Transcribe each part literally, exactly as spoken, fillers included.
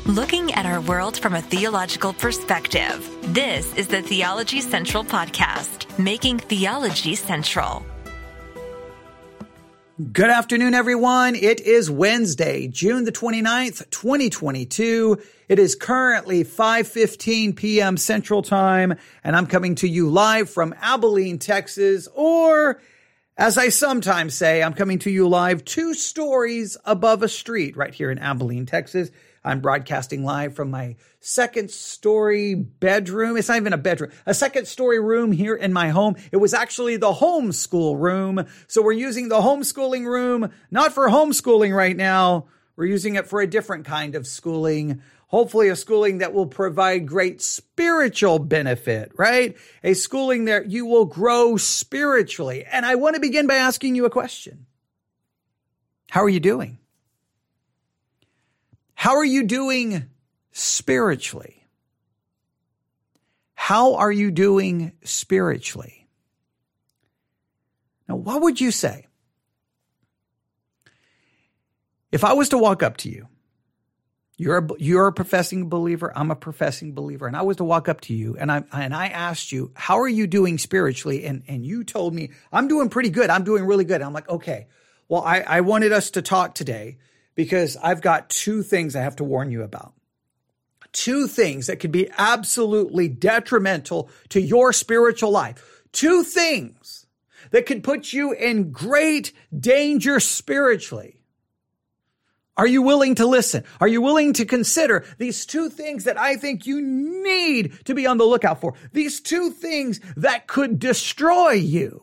Looking at our world from a theological perspective. This is the Theology Central Podcast, making theology central. Good afternoon, everyone. It is Wednesday, June the twenty-ninth, twenty twenty-two. It is currently five fifteen p.m. Central Time, and I'm coming to you live from Abilene, Texas, or as I sometimes say, I'm coming to you live two stories above a street right here in Abilene, Texas. I'm broadcasting live from my second story bedroom. It's not even a bedroom, a second story room here in my home. It was actually the homeschool room. So we're using the homeschooling room, not for homeschooling right now. We're using it for a different kind of schooling. Hopefully a schooling that will provide great spiritual benefit, right? A schooling that you will grow spiritually. And I want to begin by asking you a question. How are you doing? How are you doing spiritually? How are you doing spiritually? Now, what would you say if I was to walk up to you? You're a, you're a professing believer. I'm a professing believer. And I was to walk up to you and I, and I asked you, how are you doing spiritually? And, and you told me, I'm doing pretty good. I'm doing really good. I'm like, okay, well, I, I wanted us to talk today because I've got two things I have to warn you about. Two things that could be absolutely detrimental to your spiritual life. Two things that could put you in great danger spiritually. Are you willing to listen? Are you willing to consider these two things that I think you need to be on the lookout for? These two things that could destroy you.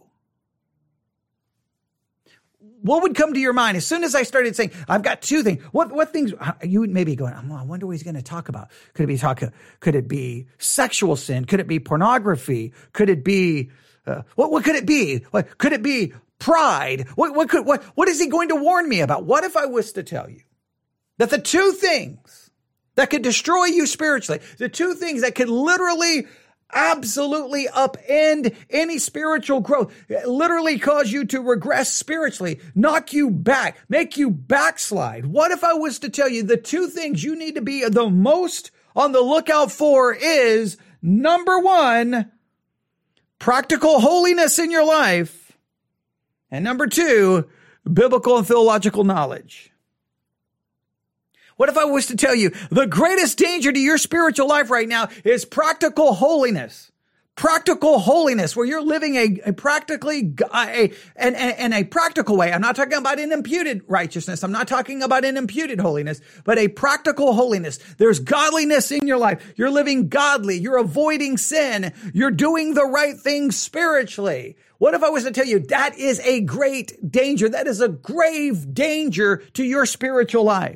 What would come to your mind as soon as I started saying, I've got two things? What what things? You would maybe going, oh, I wonder what he's going to talk about. Could it be talk? Could it be sexual sin? Could it be pornography? Could it be uh, what? What could it be? What could it be? Pride? What what could what? What is he going to warn me about? What if I was to tell you that the two things that could destroy you spiritually, the two things that could literally absolutely upend any spiritual growth, literally cause you to regress spiritually, knock you back, make you backslide. What if I was to tell you the two things you need to be the most on the lookout for is, number one, practical holiness in your life, and number two, biblical and theological knowledge? What if I was to tell you the greatest danger to your spiritual life right now is practical holiness? Practical holiness, where you're living a, a practically, a, an, an, a practical way. I'm not talking about an imputed righteousness. I'm not talking about an imputed holiness, but a practical holiness. There's godliness in your life. You're living godly. You're avoiding sin. You're doing the right things spiritually. What if I was to tell you that is a great danger? That is a grave danger to your spiritual life.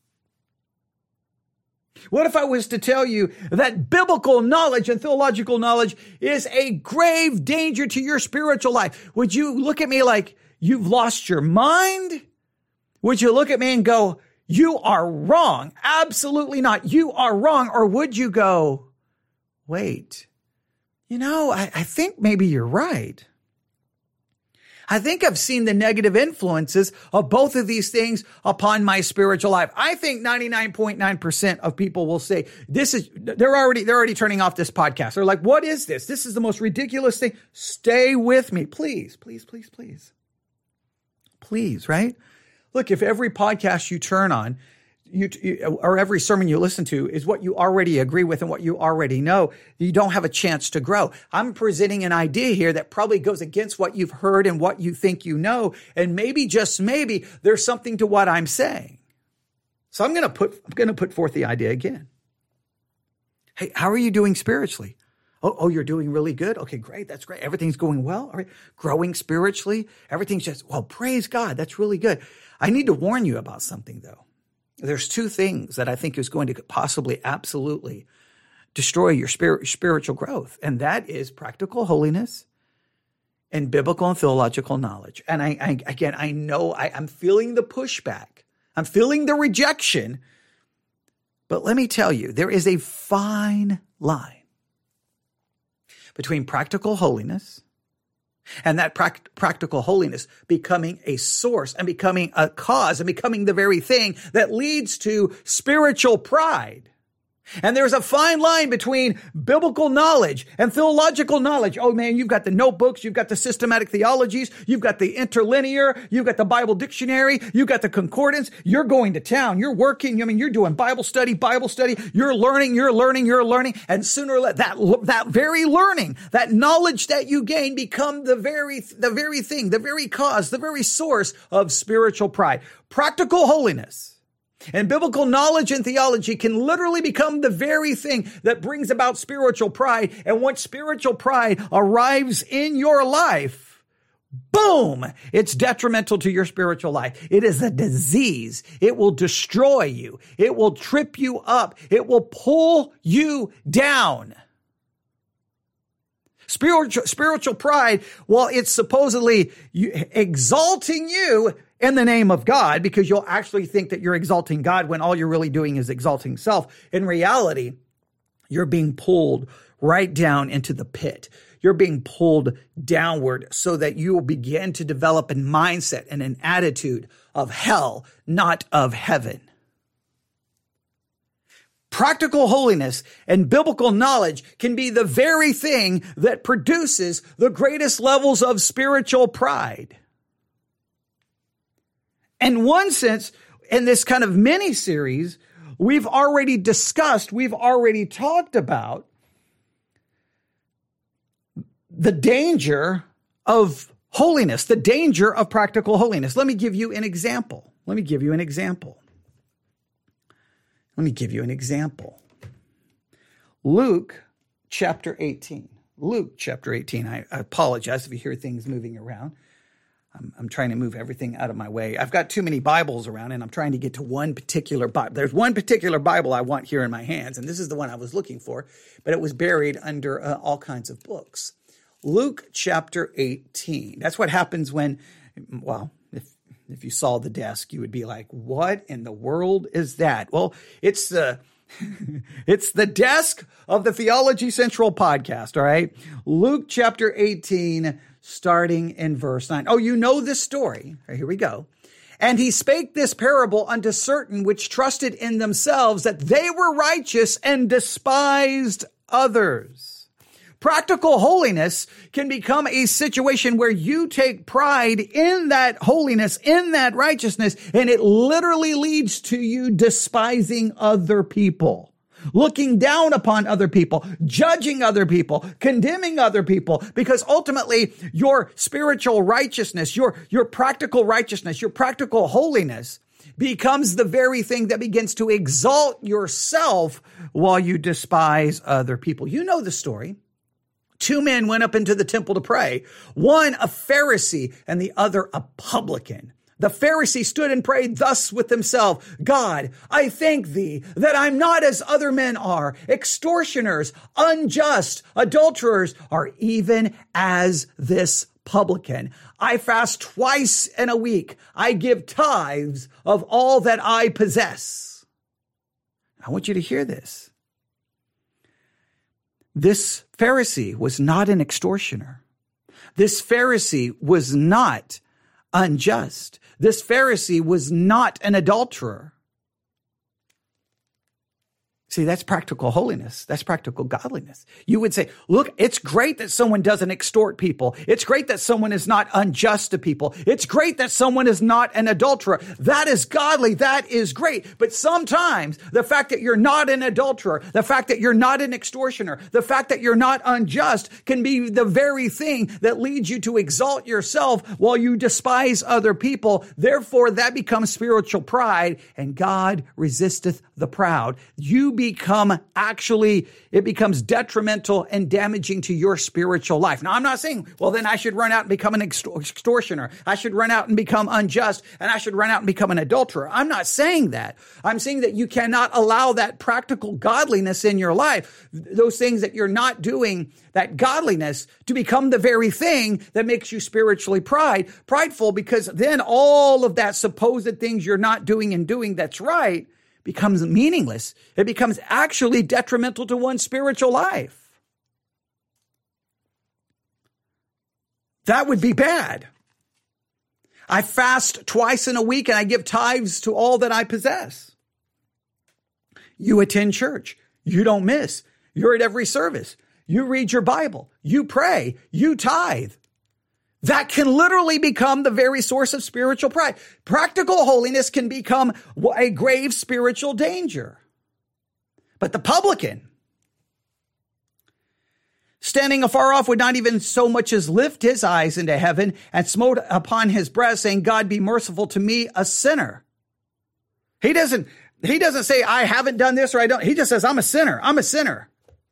What if I was to tell you that biblical knowledge and theological knowledge is a grave danger to your spiritual life? Would you look at me like you've lost your mind? Would you look at me and go, you are wrong? Absolutely not. You are wrong. Or would you go, wait, you know, I, I think maybe you're right. I think I've seen the negative influences of both of these things upon my spiritual life. I think ninety-nine point nine percent of people will say, this is, they're already, they're already turning off this podcast. They're like, what is this? This is the most ridiculous thing. Stay with me. Please, please, please, please. Please, right? Look, if every podcast you turn on, You, you, or every sermon you listen to is what you already agree with and what you already know, you don't have a chance to grow. I'm presenting an idea here that probably goes against what you've heard and what you think you know. And maybe, just maybe, there's something to what I'm saying. So I'm going to put, I'm going to put forth the idea again. Hey, how are you doing spiritually? Oh, oh, you're doing really good. Okay, great. That's great. Everything's going well. All right. Growing spiritually. Everything's just, well, praise God. That's really good. I need to warn you about something though. There's two things that I think is going to possibly absolutely destroy your spirit, spiritual growth. And that is practical holiness and biblical and theological knowledge. And I, I again, I know I, I'm feeling the pushback. I'm feeling the rejection. But let me tell you, there is a fine line between practical holiness And that pract- practical holiness becoming a source and becoming a cause and becoming the very thing that leads to spiritual pride. And there's a fine line between biblical knowledge and theological knowledge. Oh man, you've got the notebooks, you've got the systematic theologies, you've got the interlinear, you've got the Bible dictionary, you've got the concordance. You're going to town, you're working. I mean, you're doing Bible study, Bible study. You're learning, you're learning, you're learning. And sooner or later, that, that very learning, that knowledge that you gain become the very, the very thing, the very cause, the very source of spiritual pride. Practical holiness and biblical knowledge and theology can literally become the very thing that brings about spiritual pride. And once spiritual pride arrives in your life, boom, it's detrimental to your spiritual life. It is a disease. It will destroy you. It will trip you up. It will pull you down. Spiritual, spiritual pride, while it's supposedly exalting you in the name of God, because you'll actually think that you're exalting God when all you're really doing is exalting self. In reality, you're being pulled right down into the pit. You're being pulled downward so that you will begin to develop a mindset and an attitude of hell, not of heaven. Practical holiness and biblical knowledge can be the very thing that produces the greatest levels of spiritual pride. In one sense, in this kind of mini series, we've already discussed, we've already talked about the danger of holiness, the danger of practical holiness. Let me give you an example. Let me give you an example. Let me give you an example. Luke chapter eighteen. Luke chapter eighteen. I, I apologize if you hear things moving around. I'm, I'm trying to move everything out of my way. I've got too many Bibles around, and I'm trying to get to one particular Bible. There's one particular Bible I want here in my hands, and this is the one I was looking for, but it was buried under uh, all kinds of books. Luke chapter eighteen. That's what happens when, well, if if you saw the desk, you would be like, what in the world is that? Well, it's the it's the desk of the Theology Central podcast, all right? Luke chapter eighteen, starting in verse nine. Oh, you know this story. Right, here we go. And he spake this parable unto certain which trusted in themselves that they were righteous and despised others. Practical holiness can become a situation where you take pride in that holiness, in that righteousness, and it literally leads to you despising other people, looking down upon other people, judging other people, condemning other people, because ultimately your spiritual righteousness, your, your practical righteousness, your practical holiness becomes the very thing that begins to exalt yourself while you despise other people. You know the story. Two men went up into the temple to pray, one a Pharisee and the other a publican. The Pharisee stood and prayed thus with himself, God, I thank thee that I'm not as other men are, extortioners, unjust, adulterers, or even as this publican. I fast twice in a week. I give tithes of all that I possess. I want you to hear this. This Pharisee was not an extortioner. This Pharisee was not unjust. This Pharisee was not an adulterer. See, that's practical holiness. That's practical godliness. You would say, look, it's great that someone doesn't extort people. It's great that someone is not unjust to people. It's great that someone is not an adulterer. That is godly. That is great. But sometimes the fact that you're not an adulterer, the fact that you're not an extortioner, the fact that you're not unjust can be the very thing that leads you to exalt yourself while you despise other people. Therefore, that becomes spiritual pride, and God resisteth the proud. You become actually, it becomes detrimental and damaging to your spiritual life. Now, I'm not saying, well, then I should run out and become an extortioner. I should run out and become unjust, and I should run out and become an adulterer. I'm not saying that. I'm saying that you cannot allow that practical godliness in your life, those things that you're not doing, that godliness, to become the very thing that makes you spiritually pride, prideful, because then all of that supposed things you're not doing and doing that's right becomes meaningless. It becomes actually detrimental to one's spiritual life. That would be bad. I fast twice in a week and I give tithes to all that I possess. You attend church. You don't miss. You're at every service. You read your Bible. You pray. You tithe. That can literally become the very source of spiritual pride. Practical holiness can become a grave spiritual danger. But the publican, standing afar off, would not even so much as lift his eyes into heaven and smote upon his breast, saying, God, be merciful to me, a sinner. He doesn't, he doesn't say, I haven't done this or I don't. He just says, I'm a sinner. I'm a sinner.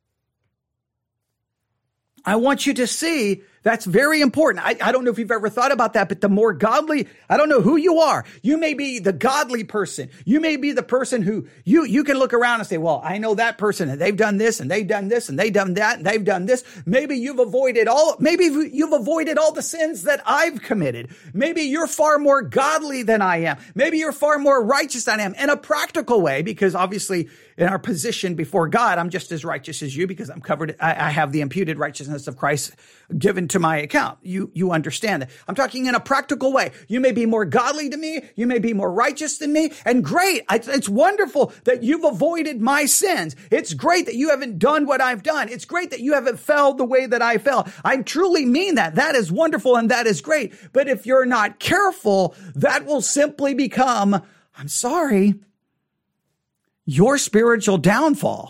I want you to see that's very important. I, I don't know if you've ever thought about that, but the more godly, I don't know who you are. You may be the godly person. You may be the person who you, you can look around and say, well, I know that person and they've done this and they've done this and they've done that and they've done this. Maybe you've avoided all, maybe you've avoided all the sins that I've committed. Maybe you're far more godly than I am. Maybe you're far more righteous than I am in a practical way, because obviously in our position before God, I'm just as righteous as you because I'm covered. I, I have the imputed righteousness of Christ given to my account. You, you understand that. I'm talking in a practical way. You may be more godly than me. You may be more righteous than me. And great. It's wonderful that you've avoided my sins. It's great that you haven't done what I've done. It's great that you haven't fell the way that I fell. I truly mean that. That is wonderful and that is great. But if you're not careful, that will simply become, I'm sorry, your spiritual downfall.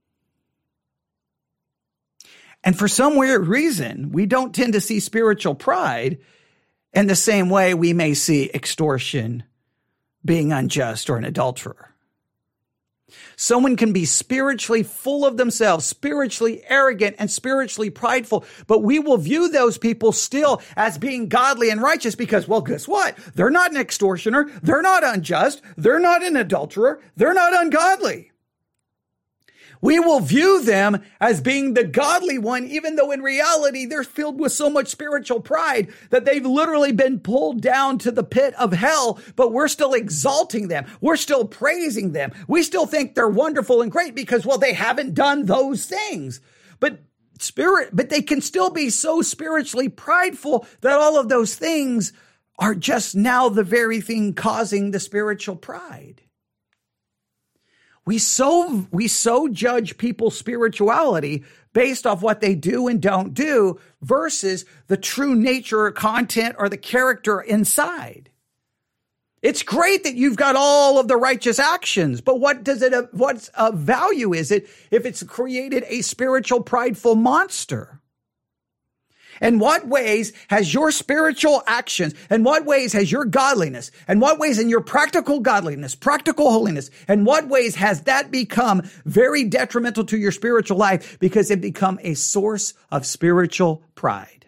And for some weird reason, we don't tend to see spiritual pride in the same way we may see extortion, being unjust, or an adulterer. Someone can be spiritually full of themselves, spiritually arrogant, and spiritually prideful, but we will view those people still as being godly and righteous because, well, guess what? They're not an extortioner. They're not unjust. They're not an adulterer. They're not ungodly. We will view them as being the godly one, even though in reality they're filled with so much spiritual pride that they've literally been pulled down to the pit of hell, but we're still exalting them. We're still praising them. We still think they're wonderful and great because, well, they haven't done those things. But spirit, but they can still be so spiritually prideful that all of those things are just now the very thing causing the spiritual pride. We so, we so judge people's spirituality based off what they do and don't do versus the true nature or content or the character inside. It's great that you've got all of the righteous actions, but what does it, what's of value is it if it's created a spiritual prideful monster? In what ways has your spiritual actions, in what ways has your godliness, in what ways in your practical godliness, practical holiness, in what ways has that become very detrimental to your spiritual life because it become a source of spiritual pride?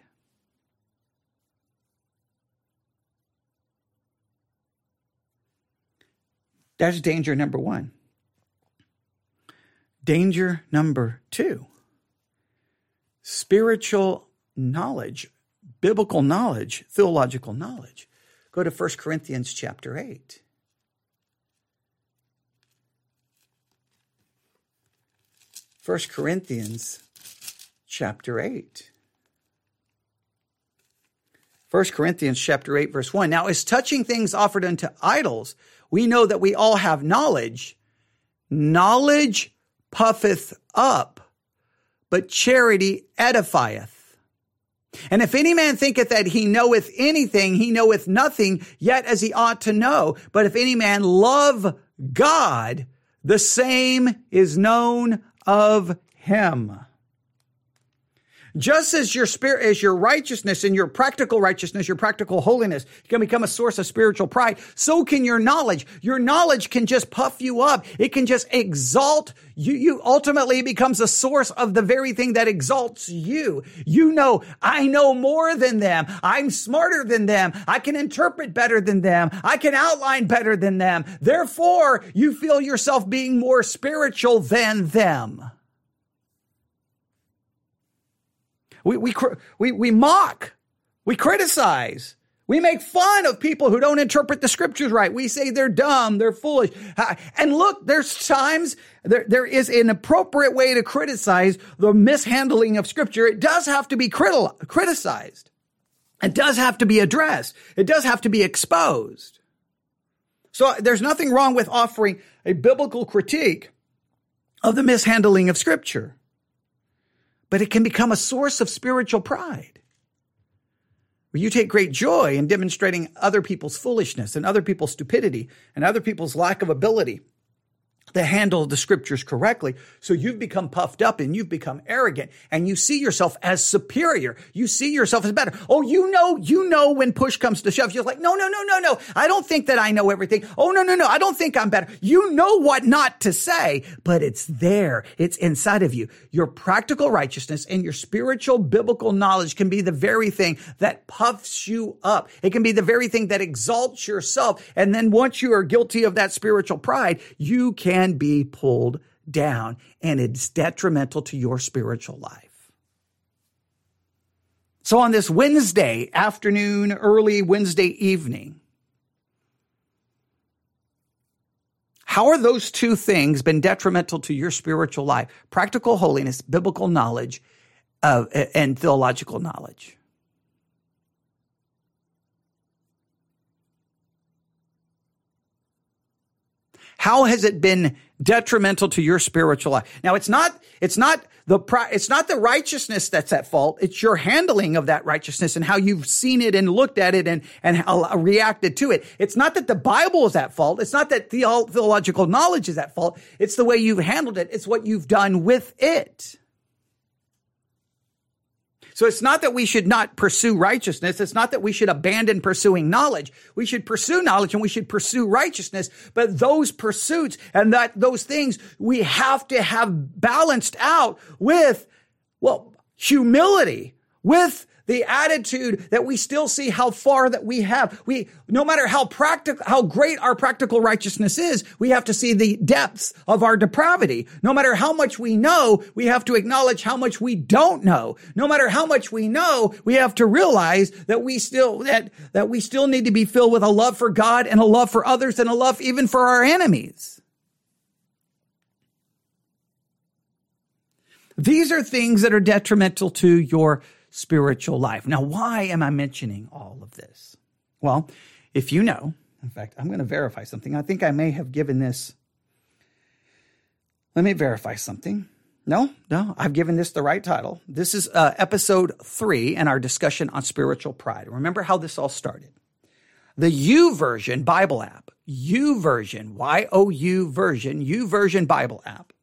That's danger number one. Danger number two, spiritual knowledge, biblical knowledge, theological knowledge. Go to First Corinthians chapter eight. First Corinthians chapter eight. First Corinthians chapter eight, verse one. Now, as touching things offered unto idols, we know that we all have knowledge. Knowledge puffeth up, but charity edifieth. And if any man thinketh that he knoweth anything, he knoweth nothing, yet as he ought to know. But if any man love God, the same is known of him. Just as your spirit, as your righteousness and your practical righteousness, your practical holiness can become a source of spiritual pride, so can your knowledge. Your knowledge can just puff you up. It can just exalt you. You ultimately becomes a source of the very thing that exalts you. You know, I know more than them. I'm smarter than them. I can interpret better than them. I can outline better than them. Therefore, you feel yourself being more spiritual than them. We, we, we, we mock, we criticize, we make fun of people who don't interpret the scriptures right. We say they're dumb, they're foolish. And look, there's times there, there is an appropriate way to criticize the mishandling of scripture. It does have to be criti- criticized. It does have to be addressed. It does have to be exposed. So there's nothing wrong with offering a biblical critique of the mishandling of Scripture. But it can become a source of spiritual pride, where you take great joy in demonstrating other people's foolishness and other people's stupidity and other people's lack of ability to handle the Scriptures correctly. So you've become puffed up and you've become arrogant and you see yourself as superior. You see yourself as better. Oh, you know, you know, when push comes to shove, you're like, no, no, no, no, no. I don't think that I know everything. Oh, no, no, no. I don't think I'm better. You know what not to say, but it's there. It's inside of you. Your practical righteousness and your spiritual biblical knowledge can be the very thing that puffs you up. It can be the very thing that exalts yourself. And then once you are guilty of that spiritual pride, you can be pulled down, and it's detrimental to your spiritual life. So on this Wednesday afternoon, early Wednesday evening, how are those two things been detrimental to your spiritual life? Practical holiness, biblical knowledge, uh, and theological knowledge. How has it been detrimental to your spiritual life? Now, it's not, it's not the, it's not the righteousness that's at fault. It's your handling of that righteousness and how you've seen it and looked at it and, and how, reacted to it. It's not that the Bible is at fault. It's not that the, theological knowledge is at fault. It's the way you've handled it. It's what you've done with it. So it's not that we should not pursue righteousness. It's not that we should abandon pursuing knowledge. We should pursue knowledge and we should pursue righteousness. But those pursuits and that those things we have to have balanced out with, well, humility, with the attitude that we still see how far that we have. We, no matter how practical, how great our practical righteousness is, we have to see the depths of our depravity. No matter how much we know, we have to acknowledge how much we don't know. No matter how much we know, we have to realize that we still, that, that we still need to be filled with a love for God and a love for others and a love even for our enemies. These are things that are detrimental to your spiritual life. Now, why am I mentioning all of this? Well, if you know, in fact, I'm going to verify something. I think I may have given this. Let me verify something. No, no, I've given this the right title. This is uh, episode three in our discussion on spiritual pride. Remember how this all started. The YouVersion Bible app, YouVersion, Y O U version, YouVersion Bible app.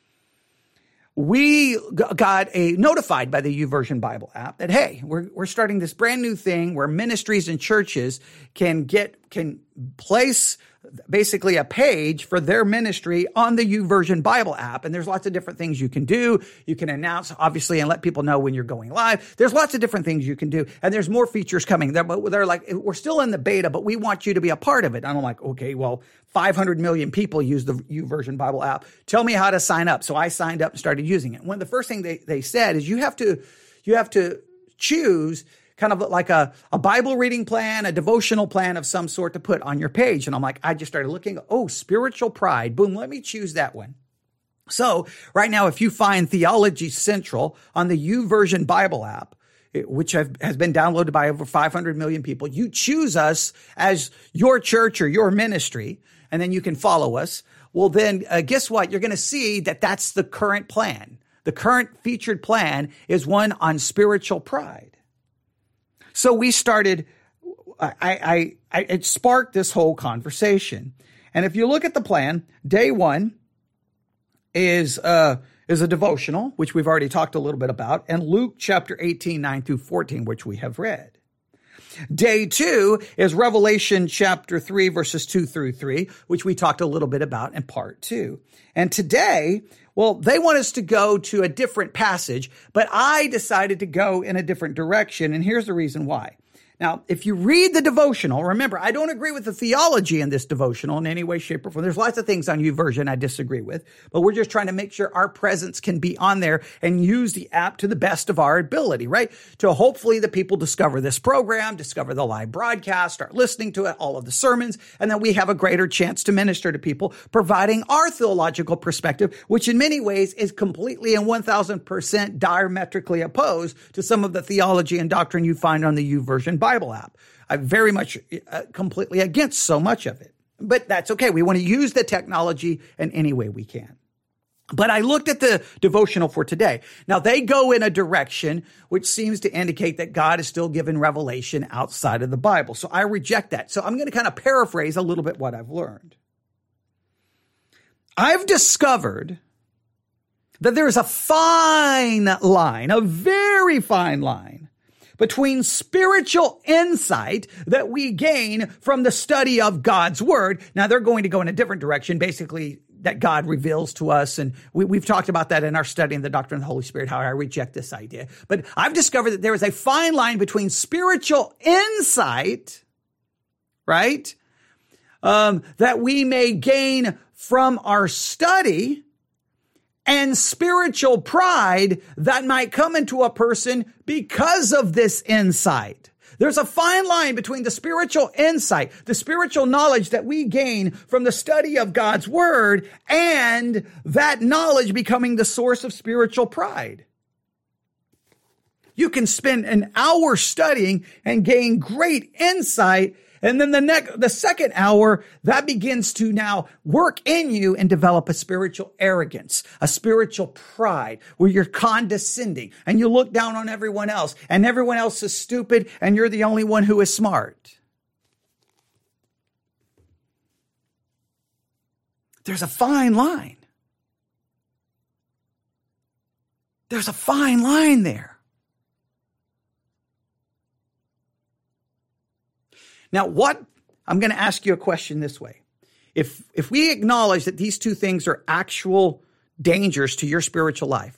We got a notified by the YouVersion Bible app that, hey, we're we're starting this brand new thing where ministries and churches can get can place basically a page for their ministry on the YouVersion Bible app. And there's lots of different things you can do. You can announce, obviously, and let people know when you're going live. There's lots of different things you can do. And there's more features coming. They're, they're like, we're still in the beta, but we want you to be a part of it. And I'm like, okay, well, five hundred million people use the YouVersion Bible app. Tell me how to sign up. So I signed up and started using it. One of the first thing they, they said is you have to, you have to choose kind of like a, a Bible reading plan, a devotional plan of some sort to put on your page. And I'm like, I just started looking, oh, spiritual pride. Boom, let me choose that one. So right now, if you find Theology Central on the YouVersion Bible app, which have, has been downloaded by over five hundred million people, you choose us as your church or your ministry, and then you can follow us. Well, then uh, guess what? You're going to see that that's the current plan. The current featured plan is one on spiritual pride. So we started, I, I, I, it sparked this whole conversation. And if you look at the plan, day one is, uh, is a devotional, which we've already talked a little bit about, and Luke chapter eighteen, nine through fourteen, which we have read. Day two is Revelation chapter three, verses two through three, which we talked a little bit about in part two. And today, well, they want us to go to a different passage, but I decided to go in a different direction. And here's the reason why. Now, if you read the devotional, remember, I don't agree with the theology in this devotional in any way, shape, or form. There's lots of things on YouVersion I disagree with, but we're just trying to make sure our presence can be on there and use the app to the best of our ability, right? To hopefully the people discover this program, discover the live broadcast, start listening to it, all of the sermons, and then we have a greater chance to minister to people, providing our theological perspective, which in many ways is completely and one thousand percent diametrically opposed to some of the theology and doctrine you find on the YouVersion Bible app. I'm very much uh, completely against so much of it, but that's okay. We want to use the technology in any way we can. But I looked at the devotional for today. Now, they go in a direction which seems to indicate that God is still giving revelation outside of the Bible. So I reject that. So I'm going to kind of paraphrase a little bit what I've learned. I've discovered that there is a fine line, a very fine line, between spiritual insight that we gain from the study of God's word. Now, they're going to go in a different direction, basically that God reveals to us. And we, we've talked about that in our study in the doctrine of the Holy Spirit, how I reject this idea. But I've discovered that there is a fine line between spiritual insight, right, um, that we may gain from our study, and spiritual pride that might come into a person because of this insight. There's a fine line between the spiritual insight, the spiritual knowledge that we gain from the study of God's word, and that knowledge becoming the source of spiritual pride. You can spend an hour studying and gain great insight, and then the next, the second hour, that begins to now work in you and develop a spiritual arrogance, a spiritual pride, where you're condescending and you look down on everyone else, and everyone else is stupid and you're the only one who is smart. There's a fine line. There's a fine line there. Now, what, I'm going to ask you a question this way. If, if we acknowledge that these two things are actual dangers to your spiritual life,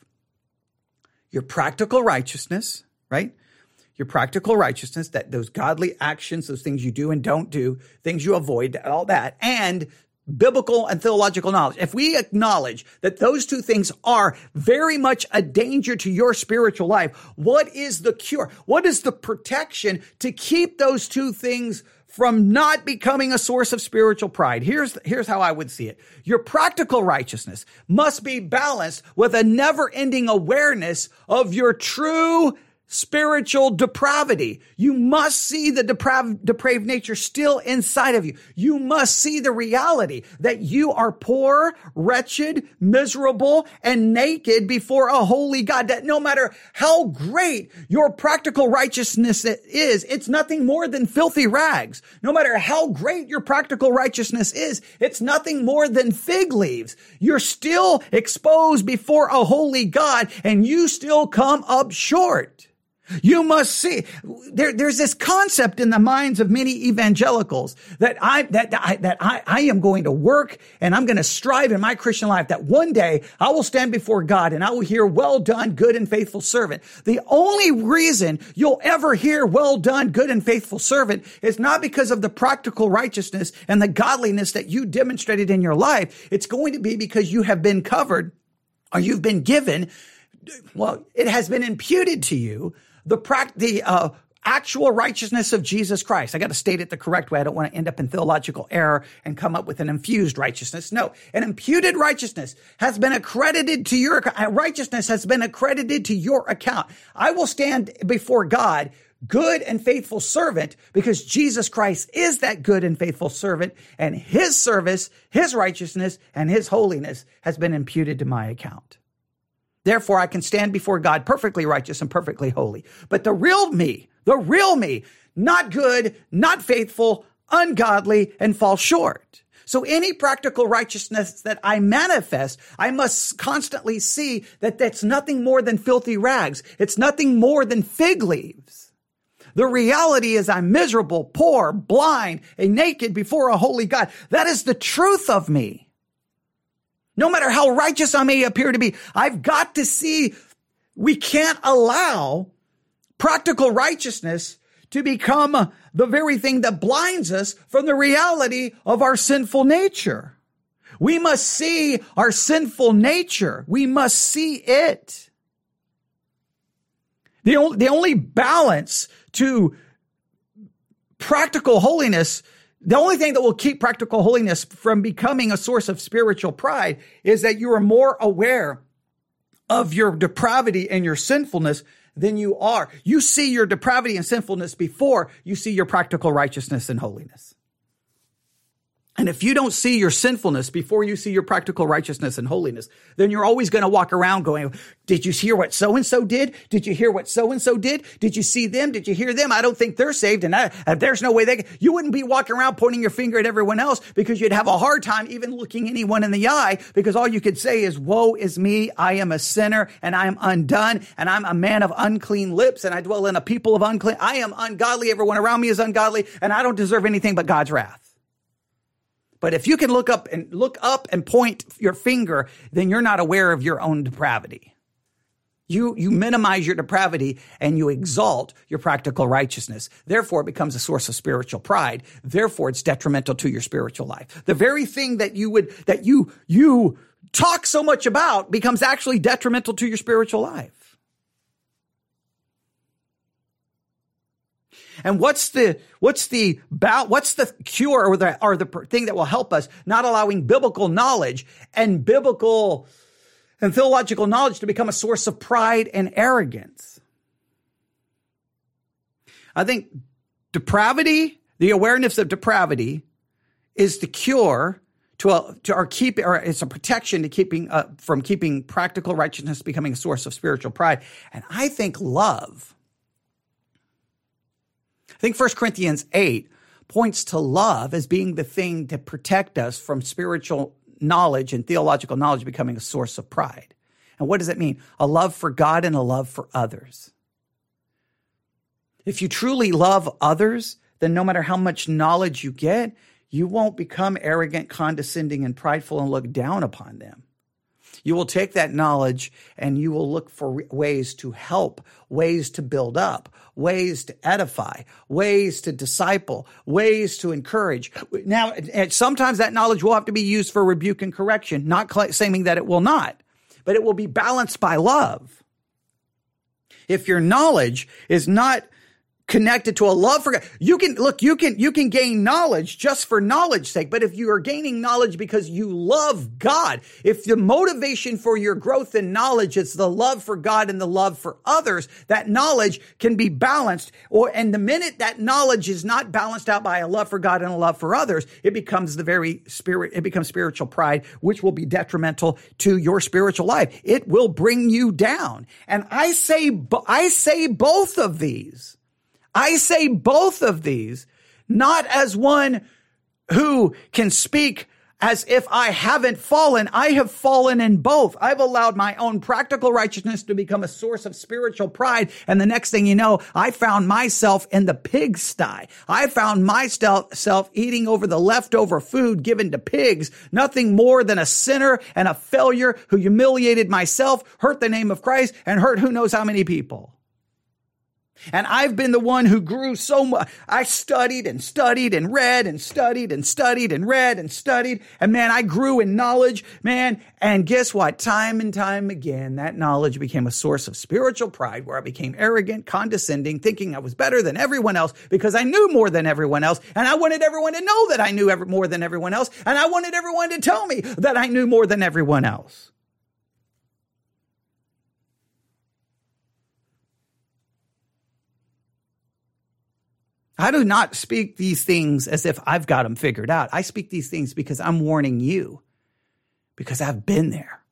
your practical righteousness, right? Your practical righteousness, that those godly actions, those things you do and don't do, things you avoid, all that, and biblical and theological knowledge. If we acknowledge that those two things are very much a danger to your spiritual life, what is the cure? What is the protection to keep those two things from not becoming a source of spiritual pride? Here's, here's how I would see it. Your practical righteousness must be balanced with a never-ending awareness of your true spiritual depravity. You must see the depraved, depraved nature still inside of you. You must see the reality that you are poor, wretched, miserable, and naked before a holy God. That no matter how great your practical righteousness is, it's nothing more than filthy rags. No matter how great your practical righteousness is, it's nothing more than fig leaves. You're still exposed before a holy God, and you still come up short. You must see, there, there's this concept in the minds of many evangelicals that I, that, I, that I, I am going to work and I'm going to strive in my Christian life that one day I will stand before God and I will hear, well done, good and faithful servant. The only reason you'll ever hear, well done, good and faithful servant, is not because of the practical righteousness and the godliness that you demonstrated in your life. It's going to be because you have been covered, or you've been given, well, it has been imputed to you, the pract- the uh, actual righteousness of Jesus Christ. I got to state it the correct way. I don't want to end up in theological error and come up with an infused righteousness. No, an imputed righteousness has been accredited to your righteousness has been accredited to your account. I will stand before God, good and faithful servant, because Jesus Christ is that good and faithful servant, and his service, his righteousness, and his holiness has been imputed to my account. Therefore, I can stand before God perfectly righteous and perfectly holy. But the real me, the real me, not good, not faithful, ungodly, and fall short. So any practical righteousness that I manifest, I must constantly see that that's nothing more than filthy rags. It's nothing more than fig leaves. The reality is I'm miserable, poor, blind, and naked before a holy God. That is the truth of me. No matter how righteous I may appear to be, I've got to see we can't allow practical righteousness to become the very thing that blinds us from the reality of our sinful nature. We must see our sinful nature. We must see it. The only, the only balance to practical holiness, the only thing that will keep practical holiness from becoming a source of spiritual pride is that you are more aware of your depravity and your sinfulness than you are. You see your depravity and sinfulness before you see your practical righteousness and holiness. And if you don't see your sinfulness before you see your practical righteousness and holiness, then you're always going to walk around going, did you hear what so-and-so did? Did you hear what so-and-so did? Did you see them? Did you hear them? I don't think they're saved. And I, uh, there's no way they can. You wouldn't be walking around pointing your finger at everyone else because you'd have a hard time even looking anyone in the eye, because all you could say is, woe is me. I am a sinner and I am undone and I'm a man of unclean lips and I dwell in a people of unclean. I am ungodly. Everyone around me is ungodly and I don't deserve anything but God's wrath. But if you can look up and look up and point your finger, then you're not aware of your own depravity. You, you minimize your depravity and you exalt your practical righteousness. Therefore, it becomes a source of spiritual pride. Therefore, it's detrimental to your spiritual life. The very thing that you would, that you, you talk so much about becomes actually detrimental to your spiritual life. And what's the, what's the, what's the cure or the, or the thing that will help us not allowing biblical knowledge and biblical and theological knowledge to become a source of pride and arrogance? I think depravity, the awareness of depravity is the cure to, a, to our keep, or it's a protection to keeping, uh, from keeping practical righteousness becoming a source of spiritual pride. And I think love, I think First Corinthians eight points to love as being the thing to protect us from spiritual knowledge and theological knowledge becoming a source of pride. And what does it mean? A love for God and a love for others. If you truly love others, then no matter how much knowledge you get, you won't become arrogant, condescending, and prideful and look down upon them. You will take that knowledge and you will look for ways to help, ways to build up, ways to edify, ways to disciple, ways to encourage. Now, sometimes that knowledge will have to be used for rebuke and correction, not saying that it will not, but it will be balanced by love. If your knowledge is not connected to a love for God, you can look, you can, you can gain knowledge just for knowledge's sake. But if you are gaining knowledge because you love God, if the motivation for your growth in knowledge is the love for God and the love for others, that knowledge can be balanced. Or, and the minute that knowledge is not balanced out by a love for God and a love for others, it becomes the very spirit, it becomes spiritual pride, which will be detrimental to your spiritual life. It will bring you down. And I say, I say both of these. I say both of these, not as one who can speak as if I haven't fallen. I have fallen in both. I've allowed my own practical righteousness to become a source of spiritual pride. And the next thing you know, I found myself in the pigsty. I found myself eating over the leftover food given to pigs, nothing more than a sinner and a failure who humiliated myself, hurt the name of Christ, and hurt who knows how many people. And I've been the one who grew so much. I studied and studied and read and studied and studied and read and studied. And man, I grew in knowledge, man. And guess what? Time and time again, that knowledge became a source of spiritual pride where I became arrogant, condescending, thinking I was better than everyone else because I knew more than everyone else. And I wanted everyone to know that I knew ever more than everyone else. And I wanted everyone to tell me that I knew more than everyone else. I do not speak these things as if I've got them figured out. I speak these things because I'm warning you, because I've been there.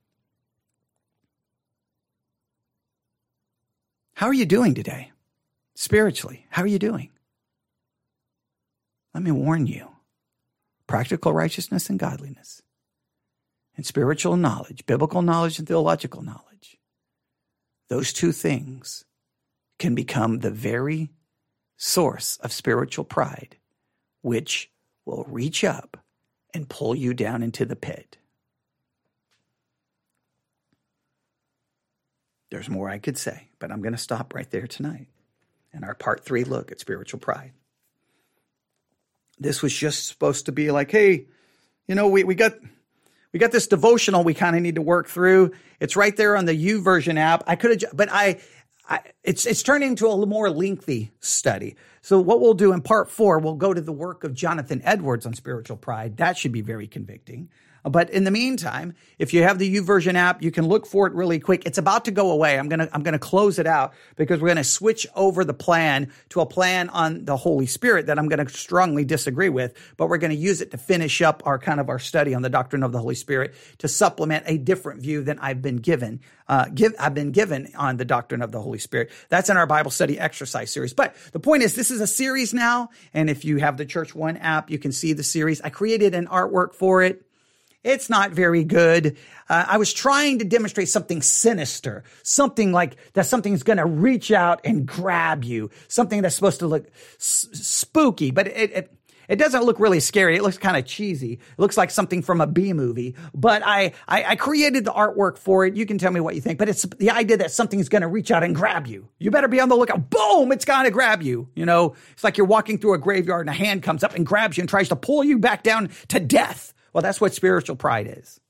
How are you doing today? Spiritually, how are you doing? Let me warn you. Practical righteousness and godliness, and spiritual knowledge, biblical knowledge and theological knowledge, those two things can become the very source of spiritual pride, which will reach up and pull you down into the pit. There's more I could say, but I'm going to stop right there tonight. and our part three look at spiritual pride. This was just supposed to be like, hey, you know, we, we got we got this devotional we kind of need to work through. It's right there on the YouVersion app. I could have, but I, I it's it's turning into a little more lengthy study. So what we'll do in part four, we'll go to the work of Jonathan Edwards on spiritual pride. That should be very convicting. But in the meantime, if you have the YouVersion app, you can look for it really quick. It's about to go away. I'm going to I'm going to close it out because we're going to switch over the plan to a plan on the Holy Spirit that I'm going to strongly disagree with, but we're going to use it to finish up our kind of our study on the doctrine of the Holy Spirit to supplement a different view than I've been given. Uh, give I've been given on the doctrine of the Holy Spirit. That's in our Bible study exercise series. But the point is, this is a series now, and if you have the Church One app, you can see the series. I created an artwork for it. It's not very good. Uh, I was trying to demonstrate something sinister, something like that something's going to reach out and grab you, something that's supposed to look s- spooky, but it, it it doesn't look really scary. It looks kind of cheesy. It looks like something from a B movie, but I, I, I created the artwork for it. You can tell me what you think, but it's the idea that something's going to reach out and grab you. You better be on the lookout. Boom, it's going to grab you. You know, it's like you're walking through a graveyard and a hand comes up and grabs you and tries to pull you back down to death. Well, that's what spiritual pride is.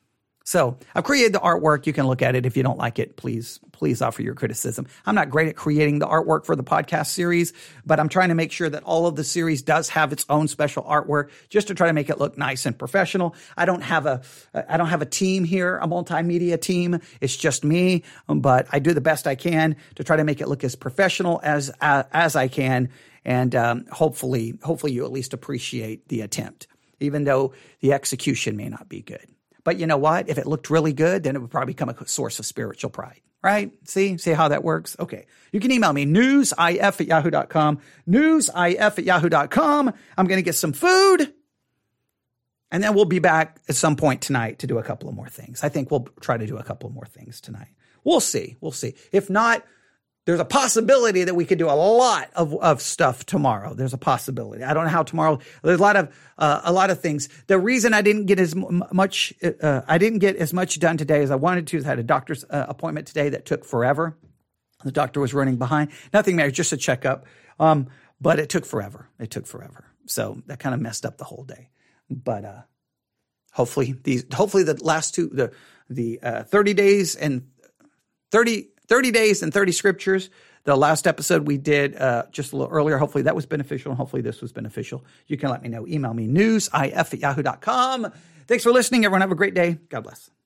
So I've created the artwork. You can look at it. If you don't like it, please, please offer your criticism. I'm not great at creating the artwork for the podcast series, but I'm trying to make sure that all of the series does have its own special artwork just to try to make it look nice and professional. I don't have a, I don't have a team here, a multimedia team. It's just me, but I do the best I can to try to make it look as professional as, uh, as I can. And, um, hopefully, hopefully you at least appreciate the attempt, even though the execution may not be good. But you know what? If it looked really good, then it would probably become a source of spiritual pride, right? See? See how that works? Okay. You can email me, newsif at yahoo dot com, newsif at yahoo dot com. I'm going to get some food, and then we'll be back at some point tonight to do a couple of more things. I think we'll try to do a couple of more things tonight. We'll see. We'll see. If not, there's a possibility that we could do a lot of, of stuff tomorrow. There's a possibility. I don't know how tomorrow. There's a lot of uh, a lot of things. The reason I didn't get as much uh, I didn't get as much done today as I wanted to is I had a doctor's uh, appointment today that took forever. The doctor was running behind. Nothing there, just a checkup. Um, but it took forever. It took forever. So that kind of messed up the whole day. But uh, hopefully these. Hopefully the last two the the uh, thirty days and thirty. thirty days and thirty scriptures. The last episode we did uh, just a little earlier. Hopefully that was beneficial, and hopefully this was beneficial. You can let me know. Email me, newsif at yahoo dot com. Thanks for listening, everyone. Have a great day. God bless.